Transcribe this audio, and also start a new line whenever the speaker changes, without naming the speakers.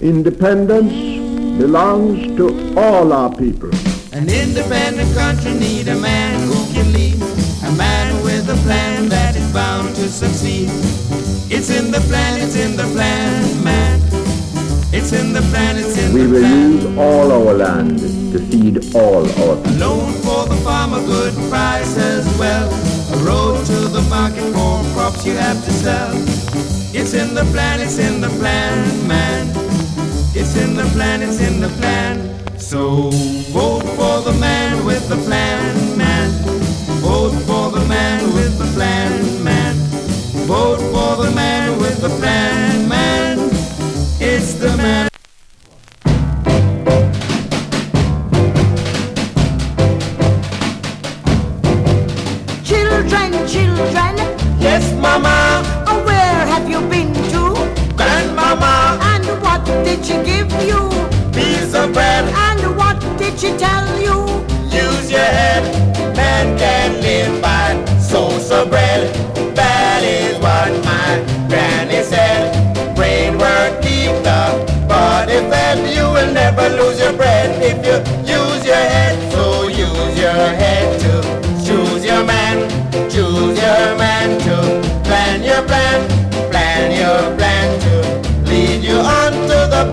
Independence belongs to all our people.
An independent country need a man who can lead, a man with a plan that is bound to succeed. It's in the plan, it's in the plan, man. It's in the plan, it's in
We
the
will
plan.
use all our land to feed all our people.
Loan for the farmer, good price as well. A road to the market for crops you have to sell. It's in the plan, it's in the plan, man. It's in the plan, it's in the plan. So vote for the man with the plan, man. Vote for the man with the plan, man. Vote for the man with the plan, man. It's the man.
Children,
Yes, mama,
where have you been to?
grandmama,
And what did she give you?
piece of bread,
And what did she tell you?
use your head. Man can live by so bread. That is what my granny said. Brain work keep the body fed. You will never lose